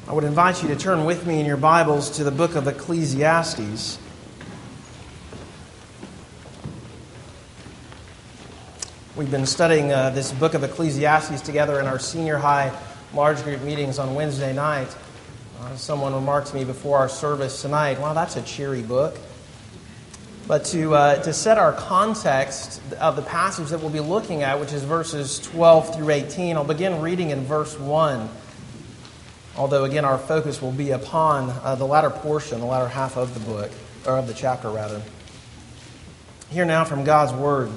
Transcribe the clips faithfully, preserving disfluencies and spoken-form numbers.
I would invite you to turn with me in your Bibles to the book of Ecclesiastes. We've been studying uh, this book of Ecclesiastes together in our senior high large group meetings on Wednesday night. Uh, someone remarked to me before our service tonight, "Wow, that's a cheery book." But to uh, to set our context of the passage that we'll be looking at, which is verses twelve through eighteen, I'll begin reading in verse one. Although, again, our focus will be upon uh, the latter portion, the latter half of the book, or of the chapter, rather. Hear now from God's Word.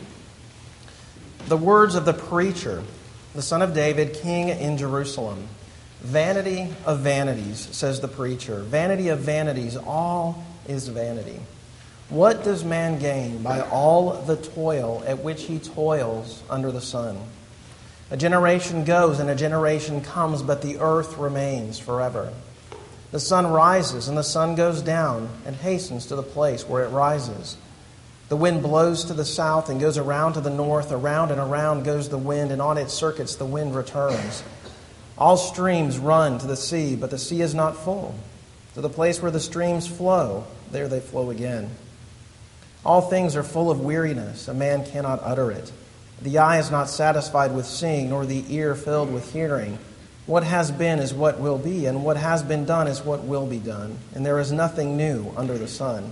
The words of the preacher, the son of David, king in Jerusalem. Vanity of vanities, says the preacher. Vanity of vanities, all is vanity. What does man gain by all the toil at which he toils under the sun? A generation goes and a generation comes, but the earth remains forever. The sun rises and the sun goes down and hastens to the place where it rises. The wind blows to the south and goes around to the north. Around and around goes the wind, and on its circuits the wind returns. All streams run to the sea, but the sea is not full. To the place where the streams flow, there they flow again. All things are full of weariness. A man cannot utter it. The eye is not satisfied with seeing, nor the ear filled with hearing. What has been is what will be, and what has been done is what will be done. And there is nothing new under the sun.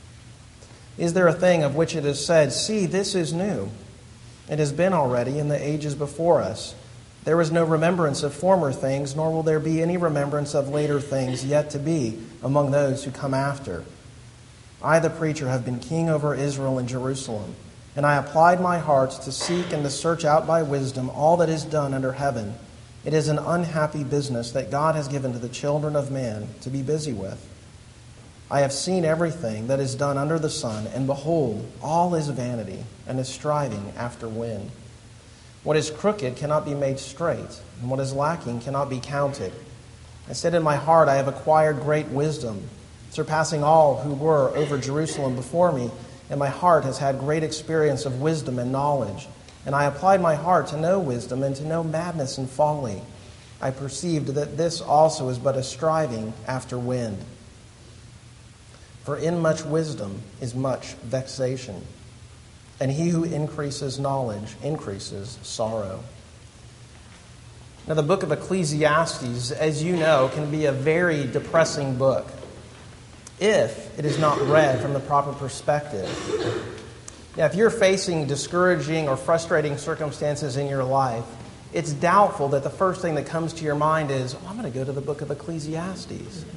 Is there a thing of which it is said, "See, this is new"? It has been already in the ages before us. There is no remembrance of former things, nor will there be any remembrance of later things yet to be among those who come after. I, the preacher, have been king over Israel and Jerusalem. And I applied my heart to seek and to search out by wisdom all that is done under heaven. It is an unhappy business that God has given to the children of man to be busy with. I have seen everything that is done under the sun, and behold, all is vanity and is striving after wind. What is crooked cannot be made straight, and what is lacking cannot be counted. I said in my heart, I have acquired great wisdom, surpassing all who were over Jerusalem before me. And my heart has had great experience of wisdom and knowledge. And I applied my heart to know wisdom and to know madness and folly. I perceived that this also is but a striving after wind. For in much wisdom is much vexation. And he who increases knowledge increases sorrow. Now, the book of Ecclesiastes, as you know, can be a very depressing book if it is not read from the proper perspective. Now, if you're facing discouraging or frustrating circumstances in your life, it's doubtful that the first thing that comes to your mind is, oh, I'm going to go to the book of Ecclesiastes.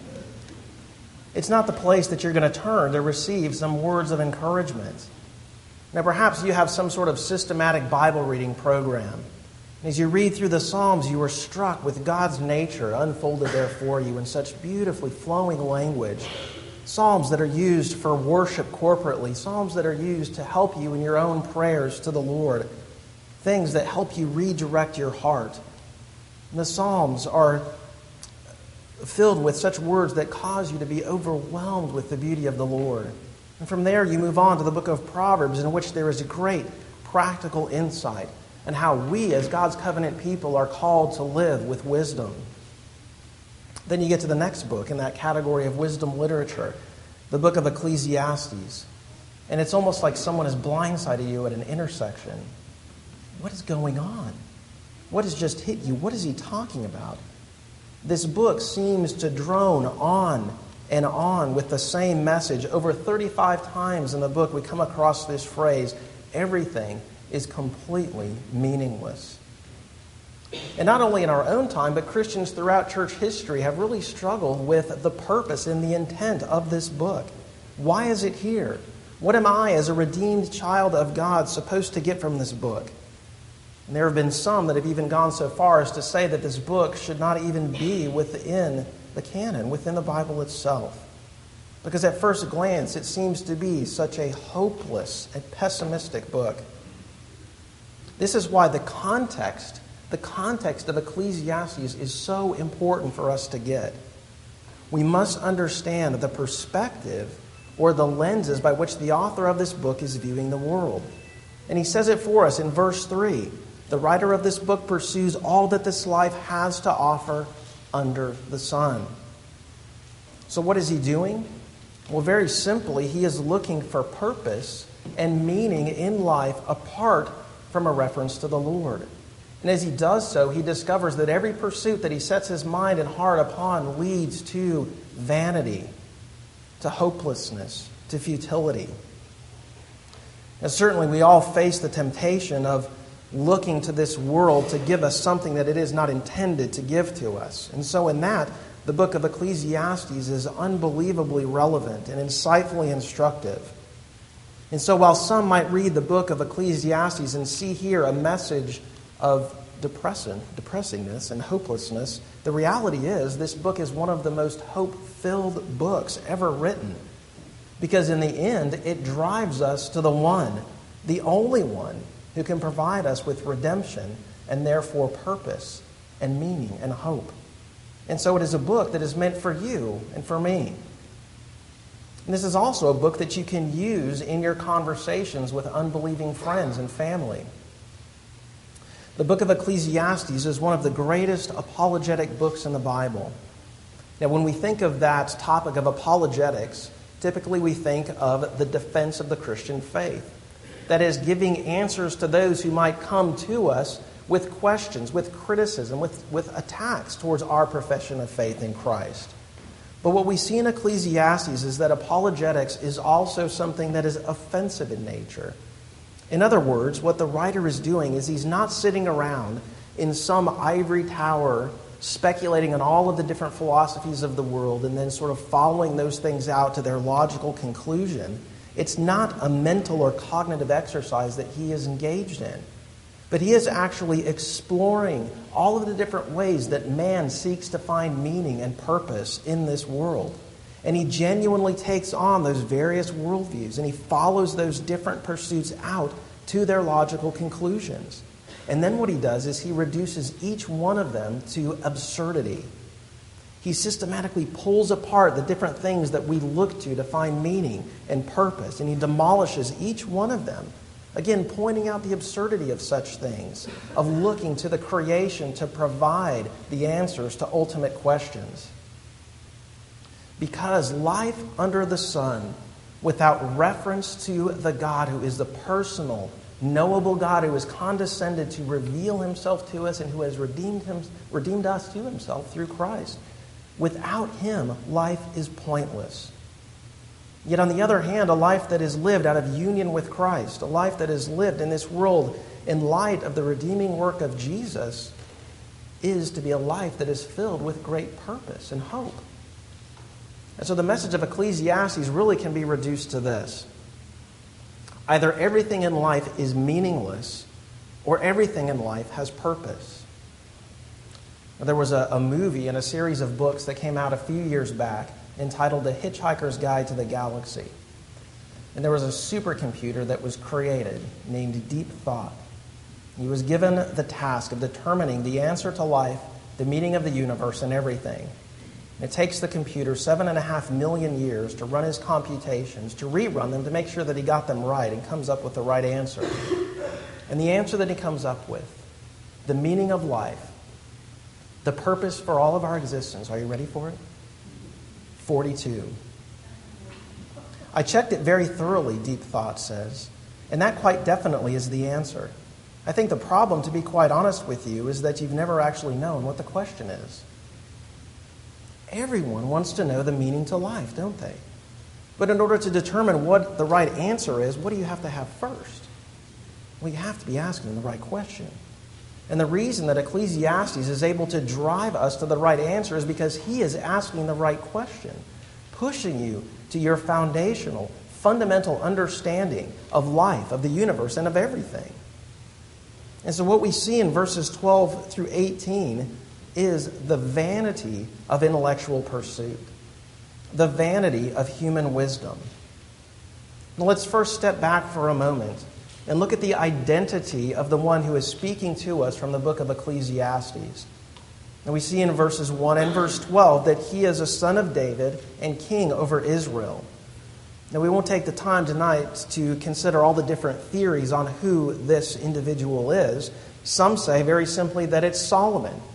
It's not the place that you're going to turn to receive some words of encouragement. Now, perhaps you have some sort of systematic Bible reading program. As you read through the Psalms, you are struck with God's nature unfolded there for you in such beautifully flowing language. Psalms that are used for worship corporately. Psalms that are used to help you in your own prayers to the Lord. Things that help you redirect your heart. And the Psalms are filled with such words that cause you to be overwhelmed with the beauty of the Lord. And from there you move on to the book of Proverbs, in which there is a great practical insight and how we, as God's covenant people, are called to live with wisdom. Then you get to the next book in that category of wisdom literature, the book of Ecclesiastes. And it's almost like someone has blindsided you at an intersection. What is going on? What has just hit you? What is he talking about? This book seems to drone on and on with the same message. Over thirty-five times in the book we come across this phrase, everything is completely meaningless. And not only in our own time, but Christians throughout church history have really struggled with the purpose and the intent of this book. Why is it here? What am I, as a redeemed child of God, supposed to get from this book? And there have been some that have even gone so far as to say that this book should not even be within the canon, within the Bible itself. Because at first glance, it seems to be such a hopeless and pessimistic book. This is why the context, the context of Ecclesiastes is so important for us to get. We must understand the perspective or the lenses by which the author of this book is viewing the world. And he says it for us in verse three. The writer of this book pursues all that this life has to offer under the sun. So what is he doing? Well, very simply, he is looking for purpose and meaning in life apart from a reference to the Lord. And as he does so, he discovers that every pursuit that he sets his mind and heart upon leads to vanity, to hopelessness, to futility. And certainly we all face the temptation of looking to this world to give us something that it is not intended to give to us. And so in that, the book of Ecclesiastes is unbelievably relevant and insightfully instructive. And so while some might read the book of Ecclesiastes and see here a message of depression, depressingness and hopelessness, the reality is this book is one of the most hope-filled books ever written. Because in the end, it drives us to the one, the only one, who can provide us with redemption and therefore purpose and meaning and hope. And so it is a book that is meant for you and for me. And this is also a book that you can use in your conversations with unbelieving friends and family. The book of Ecclesiastes is one of the greatest apologetic books in the Bible. Now, when we think of that topic of apologetics, typically we think of the defense of the Christian faith. That is, giving answers to those who might come to us with questions, with criticism, with, with attacks towards our profession of faith in Christ. But what we see in Ecclesiastes is that apologetics is also something that is offensive in nature. In other words, what the writer is doing is he's not sitting around in some ivory tower speculating on all of the different philosophies of the world and then sort of following those things out to their logical conclusion. It's not a mental or cognitive exercise that he is engaged in. But he is actually exploring all of the different ways that man seeks to find meaning and purpose in this world. And he genuinely takes on those various worldviews and he follows those different pursuits out to their logical conclusions. And then what he does is he reduces each one of them to absurdity. He systematically pulls apart the different things that we look to to find meaning and purpose, and he demolishes each one of them. Again, pointing out the absurdity of such things, of looking to the creation to provide the answers to ultimate questions. Because life under the sun, without reference to the God who is the personal, knowable God who has condescended to reveal himself to us and who has redeemed him, redeemed us to himself through Christ, without him, life is pointless. Yet on the other hand, a life that is lived out of union with Christ, a life that is lived in this world in light of the redeeming work of Jesus, is to be a life that is filled with great purpose and hope. And so the message of Ecclesiastes really can be reduced to this. Either everything in life is meaningless or everything in life has purpose. There was a, a movie and a series of books that came out a few years back entitled The Hitchhiker's Guide to the Galaxy. And there was a supercomputer that was created named Deep Thought. He was given the task of determining the answer to life, the meaning of the universe, and everything. It takes the computer seven and a half million years to run his computations, to rerun them, to make sure that he got them right and comes up with the right answer. And the answer that he comes up with, the meaning of life, the purpose for all of our existence, are you ready for it? forty-two. I checked it very thoroughly, Deep Thought says, and that quite definitely is the answer. I think the problem, to be quite honest with you, is that you've never actually known what the question is. Everyone wants to know the meaning to life, don't they? But in order to determine what the right answer is, what do you have to have first? Well, you have to be asking the right question. And the reason that Ecclesiastes is able to drive us to the right answer is because he is asking the right question, pushing you to your foundational, fundamental understanding of life, of the universe, and of everything. And so what we see in verses twelve through eighteen is the vanity of intellectual pursuit, the vanity of human wisdom. Now let's first step back for a moment and look at the identity of the one who is speaking to us from the book of Ecclesiastes. And we see in verses one and verse twelve that he is a son of David and king over Israel. Now we won't take the time tonight to consider all the different theories on who this individual is. Some say very simply that it's Solomon.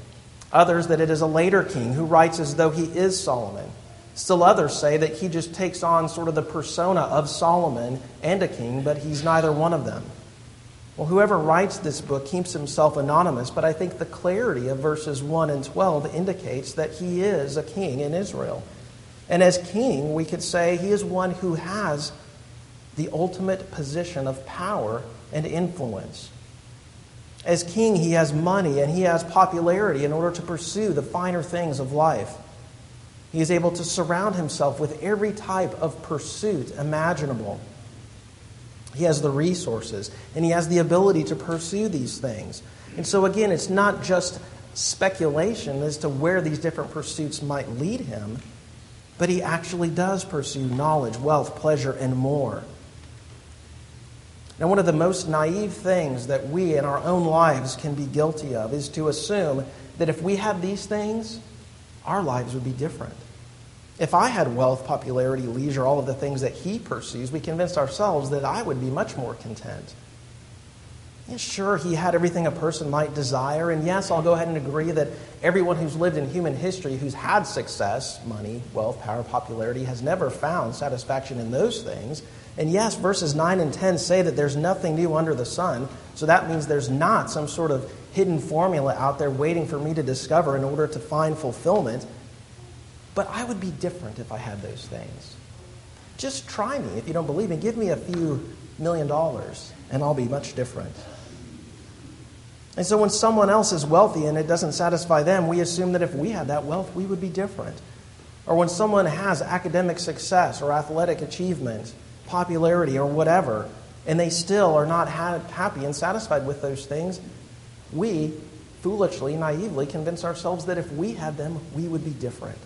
Others that it is a later king who writes as though he is Solomon. Still others say that he just takes on sort of the persona of Solomon and a king, but he's neither one of them. Well, whoever writes this book keeps himself anonymous, but I think the clarity of verses one and twelve indicates that he is a king in Israel. And as king, we could say he is one who has the ultimate position of power and influence. As king, he has money and he has popularity in order to pursue the finer things of life. He is able to surround himself with every type of pursuit imaginable. He has the resources and he has the ability to pursue these things. And so again, it's not just speculation as to where these different pursuits might lead him, but he actually does pursue knowledge, wealth, pleasure, and more. Now, one of the most naive things that we in our own lives can be guilty of is to assume that if we had these things, our lives would be different. If I had wealth, popularity, leisure, all of the things that he pursues, we convinced ourselves that I would be much more content. Yeah, sure, he had everything a person might desire, and yes, I'll go ahead and agree that everyone who's lived in human history who's had success, money, wealth, power, popularity, has never found satisfaction in those things. And yes, verses nine and ten say that there's nothing new under the sun, so that means there's not some sort of hidden formula out there waiting for me to discover in order to find fulfillment. But I would be different if I had those things. Just try me if you don't believe me. Give me a few million dollars, and I'll be much different. And so when someone else is wealthy and it doesn't satisfy them, we assume that if we had that wealth, we would be different. Or when someone has academic success or athletic achievement, popularity or whatever, and they still are not ha- happy and satisfied with those things, we foolishly, naively convince ourselves that if we had them, we would be different.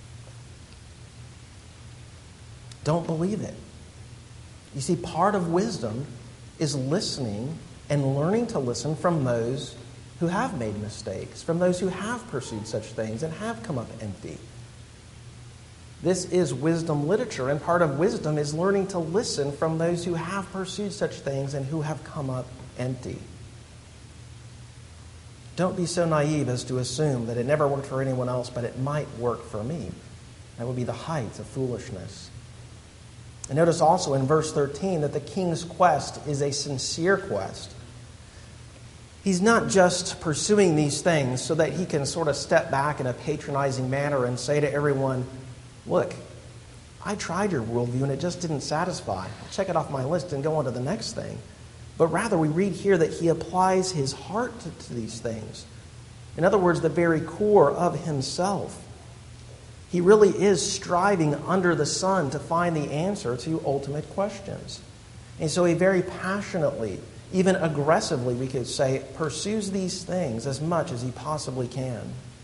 Don't believe it. You see, part of wisdom is listening and learning to listen from those who have made mistakes, from those who have pursued such things and have come up empty. This is wisdom literature, and part of wisdom is learning to listen from those who have pursued such things and who have come up empty. Don't be so naive as to assume that it never worked for anyone else, but it might work for me. That would be the height of foolishness. And notice also in verse thirteen that the king's quest is a sincere quest. He's not just pursuing these things so that he can sort of step back in a patronizing manner and say to everyone, look, I tried your worldview and it just didn't satisfy. I'll check it off my list and go on to the next thing. But rather we read here that he applies his heart to, to these things. In other words, the very core of himself. He really is striving under the sun to find the answer to ultimate questions. And so he very passionately, even aggressively, we could say, pursues these things as much as he possibly can.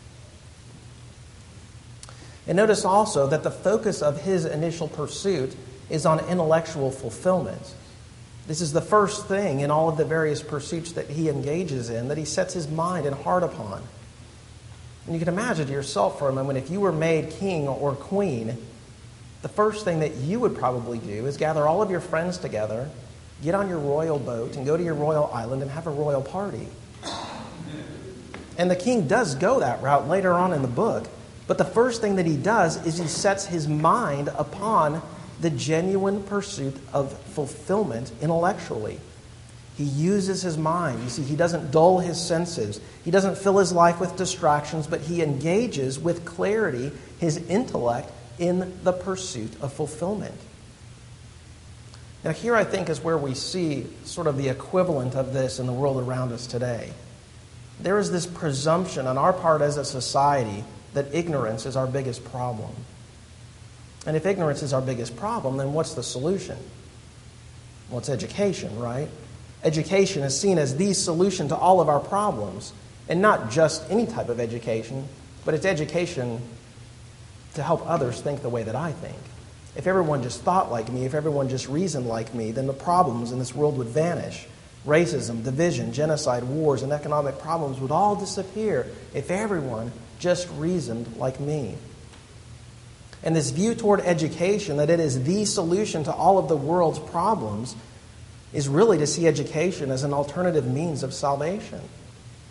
And notice also that the focus of his initial pursuit is on intellectual fulfillment. This is the first thing in all of the various pursuits that he engages in, that he sets his mind and heart upon. And you can imagine to yourself for a moment, if you were made king or queen, the first thing that you would probably do is gather all of your friends together, get on your royal boat, and go to your royal island and have a royal party. And the king does go that route later on in the book, but the first thing that he does is he sets his mind upon the genuine pursuit of fulfillment intellectually. He uses his mind. You see, he doesn't dull his senses. He doesn't fill his life with distractions, but he engages with clarity his intellect in the pursuit of fulfillment. Now, here I think is where we see sort of the equivalent of this in the world around us today. There is this presumption on our part as a society that ignorance is our biggest problem. And if ignorance is our biggest problem, then what's the solution? Well, it's education, right? Education is seen as the solution to all of our problems, and not just any type of education, but it's education to help others think the way that I think. If everyone just thought like me, if everyone just reasoned like me, then the problems in this world would vanish. Racism, division, genocide, wars, and economic problems would all disappear if everyone just reasoned like me. And this view toward education, that it is the solution to all of the world's problems, is really to see education as an alternative means of salvation.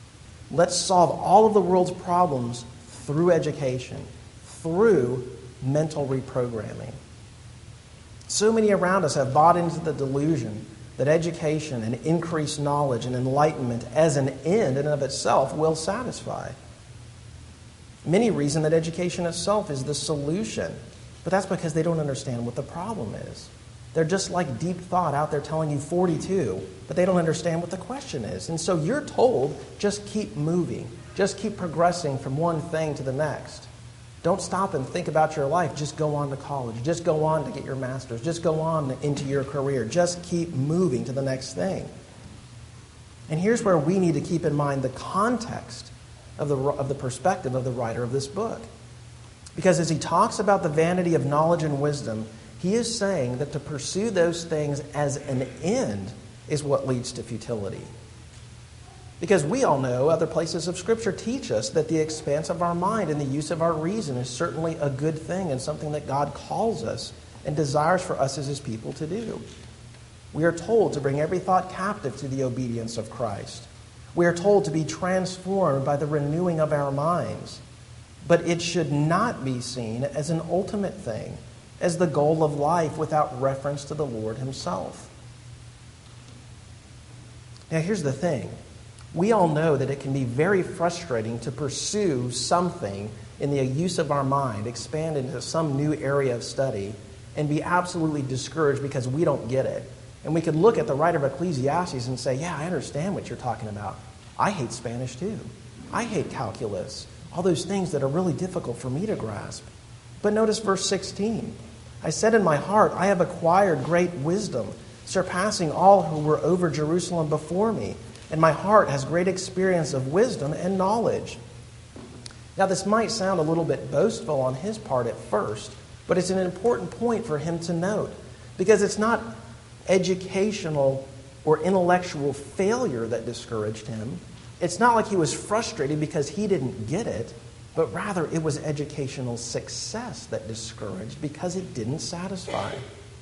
Let's solve all of the world's problems through education, through mental reprogramming. So many around us have bought into the delusion that education and increased knowledge and enlightenment as an end in and of itself will satisfy. Many reason that education itself is the solution, but that's because they don't understand what the problem is. They're just like deep thought out there telling you forty-two, but they don't understand what the question is. And so you're told, just keep moving. Just keep progressing from one thing to the next. Don't stop and think about your life. Just go on to college. Just go on to get your master's. Just go on into your career. Just keep moving to the next thing. And here's where we need to keep in mind the context of the, of the perspective of the writer of this book. Because as he talks about the vanity of knowledge and wisdom, he is saying that to pursue those things as an end is what leads to futility. Because we all know other places of Scripture teach us that the expanse of our mind and the use of our reason is certainly a good thing and something that God calls us and desires for us as His people to do. We are told to bring every thought captive to the obedience of Christ. We are told to be transformed by the renewing of our minds. But it should not be seen as an ultimate thing, as the goal of life without reference to the Lord Himself. Now here's the thing. We all know that it can be very frustrating to pursue something in the use of our mind, expand into some new area of study, and be absolutely discouraged because we don't get it. And we could look at the writer of Ecclesiastes and say, yeah, I understand what you're talking about. I hate Spanish too. I hate calculus. All those things that are really difficult for me to grasp. But notice verse sixteen. I said in my heart, I have acquired great wisdom, surpassing all who were over Jerusalem before me. And my heart has great experience of wisdom and knowledge. Now, this might sound a little bit boastful on his part at first, but it's an important point for him to note. Because it's not educational or intellectual failure that discouraged him. It's not like he was frustrated because he didn't get it, but rather it was educational success that discouraged because it didn't satisfy.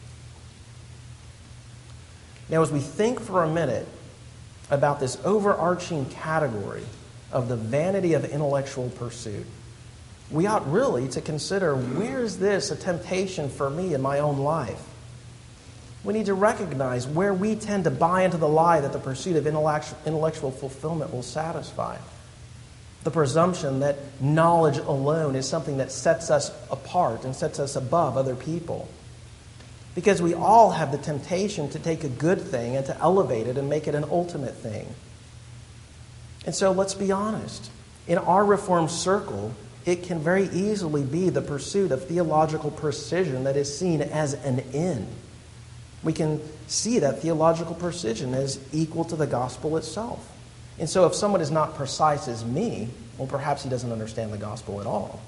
Now, as we think for a minute about this overarching category of the vanity of intellectual pursuit, we ought really to consider, where is this a temptation for me in my own life? We need to recognize where we tend to buy into the lie that the pursuit of intellectual fulfillment will satisfy. The presumption that knowledge alone is something that sets us apart and sets us above other people. Because we all have the temptation to take a good thing and to elevate it and make it an ultimate thing. And so let's be honest. In our Reformed circle, it can very easily be the pursuit of theological precision that is seen as an end. We can see that theological precision as equal to the gospel itself. And so if someone is not precise as me, well, perhaps he doesn't understand the gospel at all.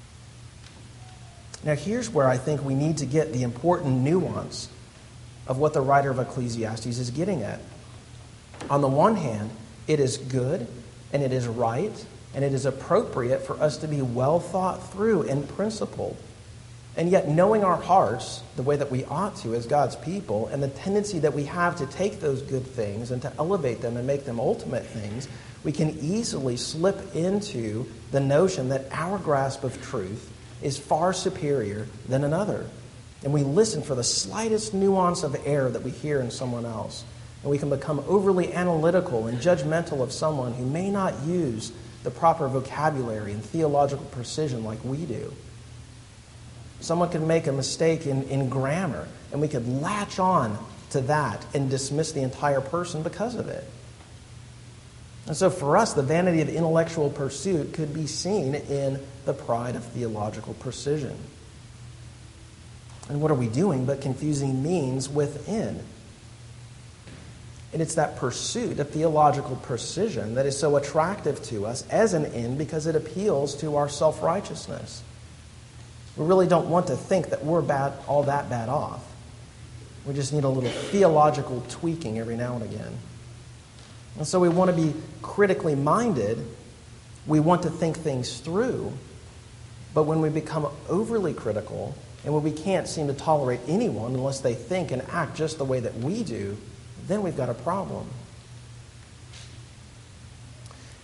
Now, here's where I think we need to get the important nuance of what the writer of Ecclesiastes is getting at. On the one hand, it is good and it is right and it is appropriate for us to be well thought through and principled. And yet, knowing our hearts the way that we ought to as God's people, and the tendency that we have to take those good things and to elevate them and make them ultimate things, we can easily slip into the notion that our grasp of truth is far superior than another. And we listen for the slightest nuance of error that we hear in someone else. And we can become overly analytical and judgmental of someone who may not use the proper vocabulary and theological precision like we do. Someone could make a mistake in, in grammar, and we could latch on to that and dismiss the entire person because of it. And so for us, the vanity of intellectual pursuit could be seen in the pride of theological precision. And what are we doing but confusing means within? And it's that pursuit of theological precision that is so attractive to us as an end because it appeals to our self-righteousness. We really don't want to think that we're bad, all that bad off. We just need a little theological tweaking every now and again. And so we want to be critically minded. We want to think things through. But when we become overly critical, and when we can't seem to tolerate anyone unless they think and act just the way that we do, then we've got a problem.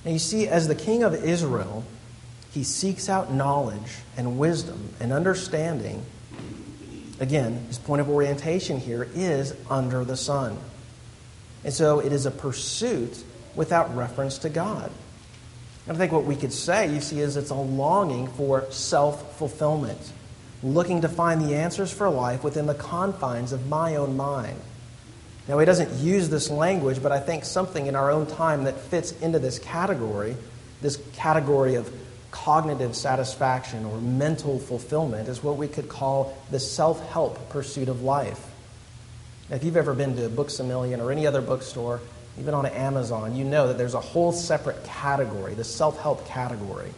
Now you see, as the king of Israel, he seeks out knowledge and wisdom and understanding. Again, his point of orientation here is under the sun. And so it is a pursuit without reference to God. And I think what we could say, you see, is it's a longing for self-fulfillment, looking to find the answers for life within the confines of my own mind. Now, he doesn't use this language, but I think something in our own time that fits into this category, this category of cognitive satisfaction or mental fulfillment, is what we could call the self-help pursuit of life. Now, if you've ever been to Books A Million or any other bookstore, even on Amazon, you know that there's a whole separate category, the self-help category.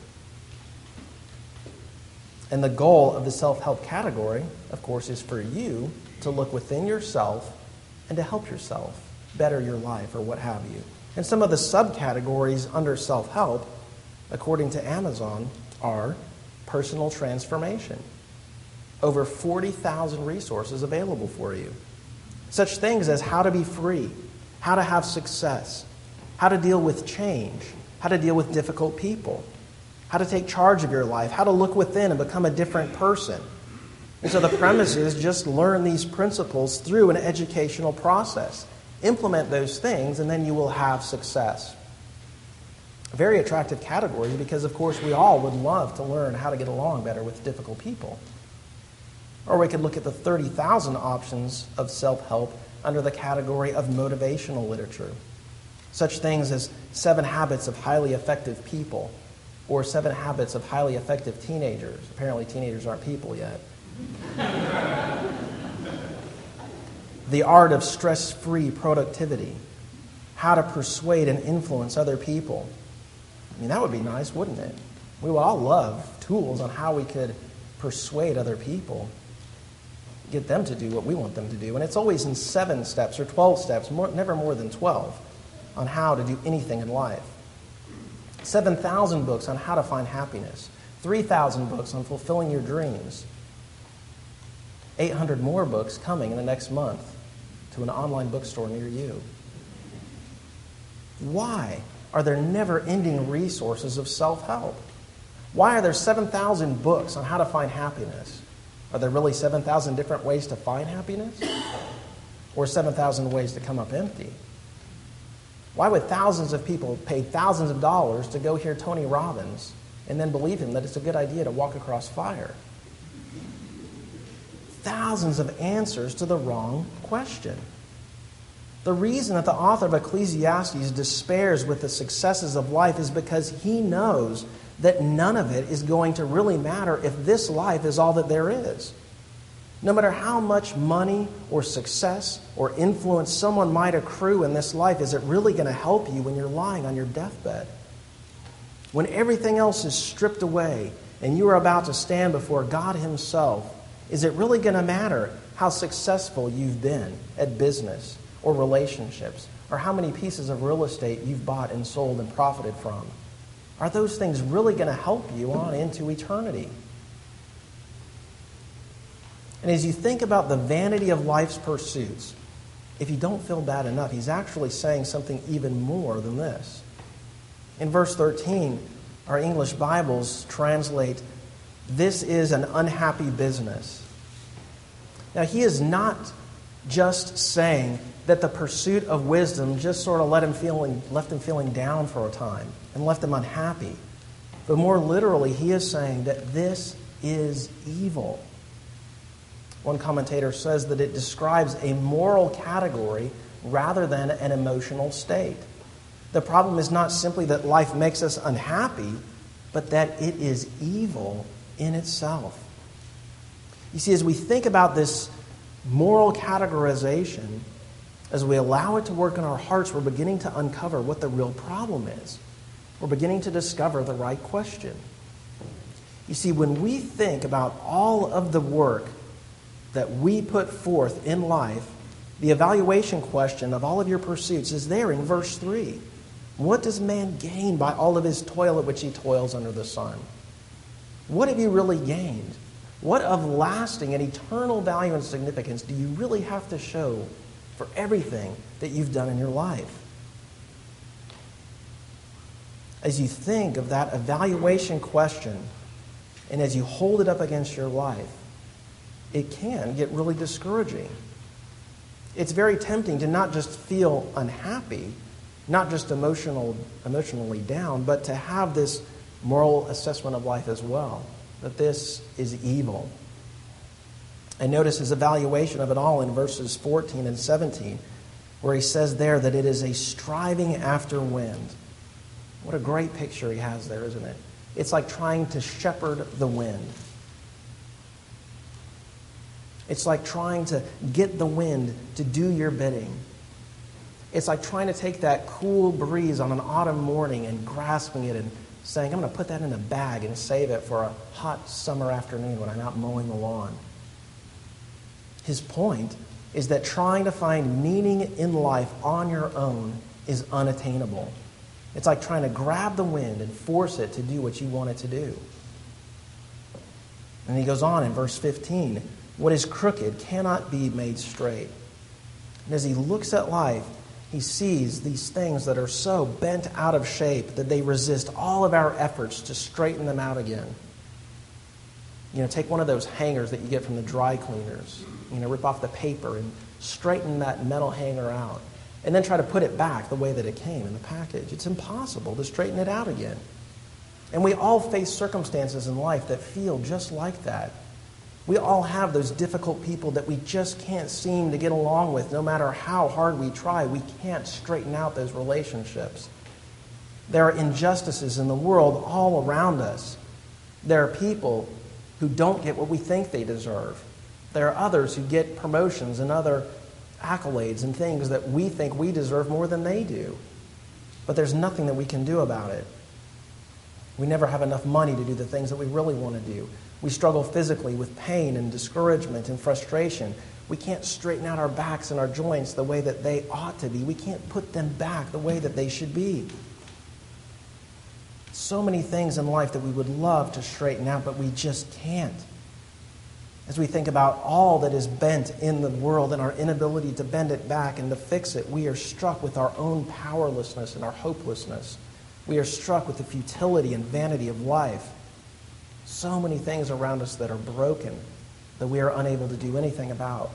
And the goal of the self-help category, of course, is for you to look within yourself and to help yourself better your life or what have you. And some of the subcategories under self-help, according to Amazon, are personal transformation. Over forty thousand resources available for you. Such things as how to be free, how to have success, how to deal with change, how to deal with difficult people, how to take charge of your life, how to look within and become a different person. And so the premise is just learn these principles through an educational process. Implement those things, and then you will have success. A very attractive category because, of course, we all would love to learn how to get along better with difficult people. Or we could look at the thirty thousand options of self-help under the category of motivational literature. Such things as Seven Habits of Highly Effective People or Seven Habits of Highly Effective Teenagers. Apparently teenagers aren't people yet. The Art of Stress-Free Productivity. How to Persuade and Influence Other People. I mean, that would be nice, wouldn't it? We would all love tools on how we could persuade other people, get them to do what we want them to do. And it's always in seven steps or twelve steps, more, never more than twelve, on how to do anything in life. seven thousand books on how to find happiness. three thousand books on fulfilling your dreams. eight hundred more books coming in the next month to an online bookstore near you. Why are there never-ending resources of self-help? Why are there seven thousand books on how to find happiness? Are there really seven thousand different ways to find happiness? Or seven thousand ways to come up empty? Why would thousands of people pay thousands of dollars to go hear Tony Robbins and then believe him that it's a good idea to walk across fire? Thousands of answers to the wrong question. The reason that the author of Ecclesiastes despairs with the successes of life is because he knows that none of it is going to really matter if this life is all that there is. No matter how much money or success or influence someone might accrue in this life, is it really going to help you when you're lying on your deathbed? When everything else is stripped away and you are about to stand before God Himself, is it really going to matter how successful you've been at business or relationships, or how many pieces of real estate you've bought and sold and profited from? Are those things really going to help you on into eternity? And as you think about the vanity of life's pursuits, if you don't feel bad enough, he's actually saying something even more than this. In verse thirteen, our English Bibles translate, "This is an unhappy business." Now, he is not just saying that the pursuit of wisdom just sort of let him feeling, left him feeling down for a time and left him unhappy. But more literally, he is saying that this is evil. One commentator says that it describes a moral category rather than an emotional state. The problem is not simply that life makes us unhappy, but that it is evil in itself. You see, as we think about this moral categorization, as we allow it to work in our hearts, we're beginning to uncover what the real problem is. We're beginning to discover the right question. You see, when we think about all of the work that we put forth in life, the evaluation question of all of your pursuits is there in verse three. What does man gain by all of his toil at which he toils under the sun? What have you really gained? What of lasting and eternal value and significance do you really have to show for everything that you've done in your life? as you think of that evaluation question and as you hold it up against your life, it can get really discouraging. It's very tempting to not just feel unhappy, not just emotional, emotionally down, but to have this moral assessment of life as well, that this is evil. And notice his evaluation of it all in verses fourteen and seventeen, where he says there that it is a striving after wind. What a great picture he has there, isn't it? It's like trying to shepherd the wind. It's like trying to get the wind to do your bidding. It's like trying to take that cool breeze on an autumn morning and grasping it and saying, I'm going to put that in a bag and save it for a hot summer afternoon when I'm out mowing the lawn. His point is that trying to find meaning in life on your own is unattainable. It's like trying to grab the wind and force it to do what you want it to do. And he goes on in verse fifteen, what is crooked cannot be made straight. And as he looks at life, he sees these things that are so bent out of shape that they resist all of our efforts to straighten them out again. You know, take one of those hangers that you get from the dry cleaners. You know, rip off the paper and straighten that metal hanger out. And then try to put it back the way that it came in the package. It's impossible to straighten it out again. And we all face circumstances in life that feel just like that. We all have those difficult people that we just can't seem to get along with. No matter how hard we try, we can't straighten out those relationships. There are injustices in the world all around us. There are people who don't get what we think they deserve. There are others who get promotions and other accolades and things that we think we deserve more than they do. But there's nothing that we can do about it. We never have enough money to do the things that we really want to do. We struggle physically with pain and discouragement and frustration. We can't straighten out our backs and our joints the way that they ought to be. We can't put them back the way that they should be. So many things in life that we would love to straighten out, but we just can't. As we think about all that is bent in the world and our inability to bend it back and to fix it, we are struck with our own powerlessness and our hopelessness. We are struck with the futility and vanity of life. So many things around us that are broken that we are unable to do anything about.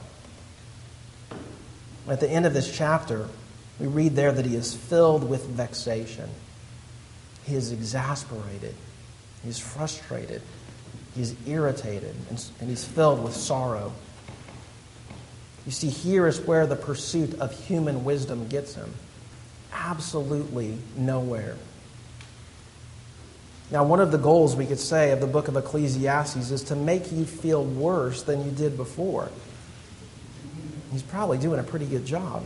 At the end of this chapter, we read there that he is filled with vexation. He is exasperated. He is frustrated. He's irritated, and, and he's filled with sorrow. You see, here is where the pursuit of human wisdom gets him. Absolutely nowhere. Now, one of the goals, we could say, of the book of Ecclesiastes is to make you feel worse than you did before. He's probably doing a pretty good job.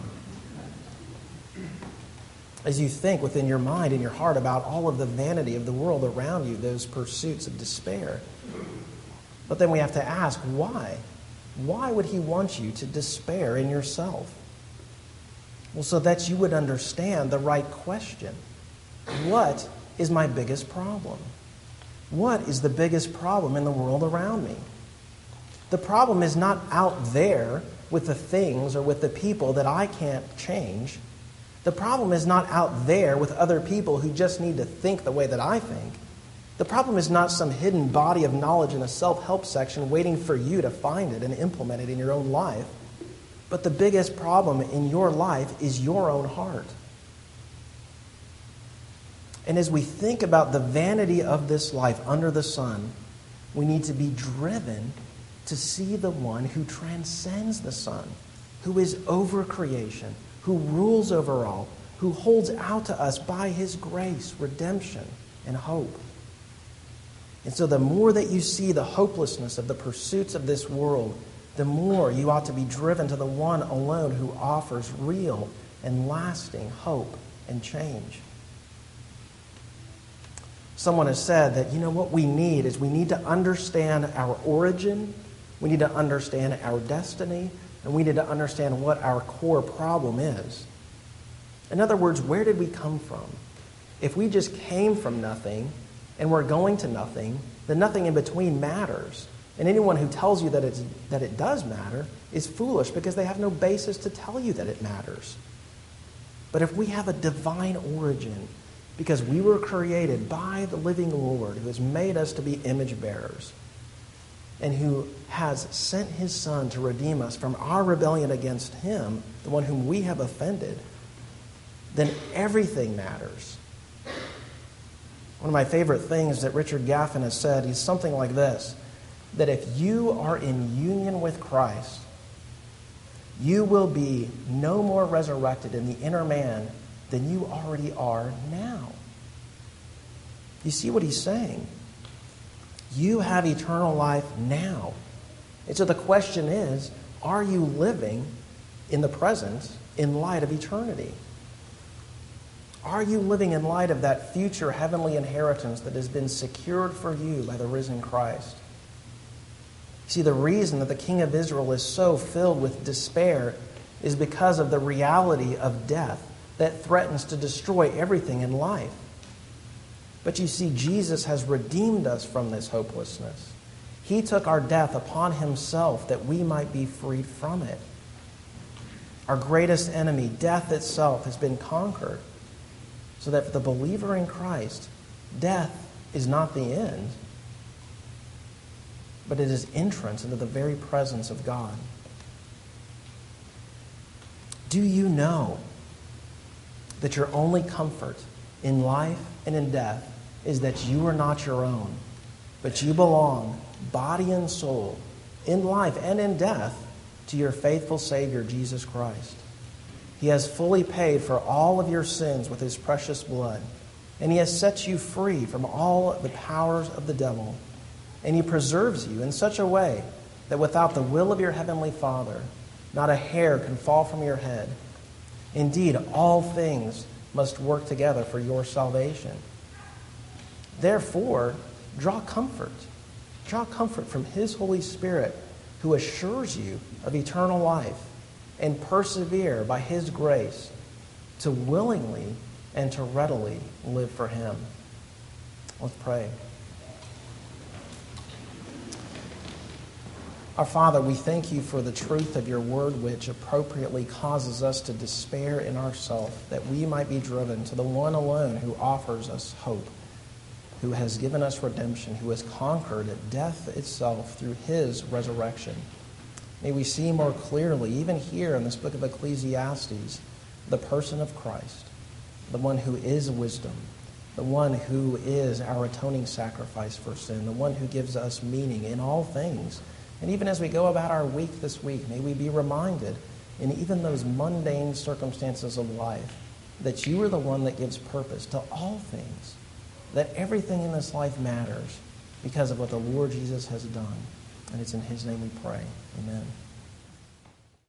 As you think within your mind and your heart about all of the vanity of the world around you, those pursuits of despair. But then we have to ask, why? Why would he want you to despair in yourself? Well, so that you would understand the right question. What is my biggest problem? What is the biggest problem in the world around me? The problem is not out there with the things or with the people that I can't change. The problem is not out there with other people who just need to think the way that I think. The problem is not some hidden body of knowledge in a self-help section waiting for you to find it and implement it in your own life. But the biggest problem in your life is your own heart. And as we think about the vanity of this life under the sun, we need to be driven to see the one who transcends the sun, who is over creation, who rules over all, who holds out to us by his grace, redemption, and hope. And so the more that you see the hopelessness of the pursuits of this world, the more you ought to be driven to the one alone who offers real and lasting hope and change. Someone has said that, you know, what we need is we need to understand our origin, we need to understand our destiny, and we need to understand what our core problem is. In other words, where did we come from? If we just came from nothing and we're going to nothing, then nothing in between matters. And anyone who tells you that it's, that it does matter is foolish because they have no basis to tell you that it matters. But if we have a divine origin, because we were created by the living Lord who has made us to be image bearers and who has sent his Son to redeem us from our rebellion against him, the one whom we have offended, then everything matters. One of my favorite things that Richard Gaffin has said is something like this, that if you are in union with Christ, you will be no more resurrected in the inner man than you already are now. You see what he's saying? You have eternal life now. And so the question is, are you living in the present in light of eternity? Are you living in light of that future heavenly inheritance that has been secured for you by the risen Christ? See, the reason that the king of Israel is so filled with despair is because of the reality of death that threatens to destroy everything in life. But you see, Jesus has redeemed us from this hopelessness. He took our death upon himself that we might be freed from it. Our greatest enemy, death itself, has been conquered, so that for the believer in Christ, death is not the end, but it is entrance into the very presence of God. Do you know that your only comfort in life and in death is that you are not your own, but you belong, body and soul, in life and in death, to your faithful Savior, Jesus Christ? He has fully paid for all of your sins with his precious blood, and he has set you free from all the powers of the devil, and he preserves you in such a way that without the will of your heavenly Father, not a hair can fall from your head. Indeed, all things must work together for your salvation. Therefore, draw comfort. Draw comfort from his Holy Spirit, who assures you of eternal life, and persevere by his grace to willingly and to readily live for him. Let's pray. Our Father, we thank you for the truth of your word, which appropriately causes us to despair in ourselves, that we might be driven to the one alone who offers us hope, who has given us redemption, who has conquered death itself through his resurrection. May we see more clearly, even here in this book of Ecclesiastes, the person of Christ, the one who is wisdom, the one who is our atoning sacrifice for sin, the one who gives us meaning in all things. And even as we go about our week this week, may we be reminded, in even those mundane circumstances of life, that you are the one that gives purpose to all things, that everything in this life matters because of what the Lord Jesus has done. And it's in his name we pray. Amen.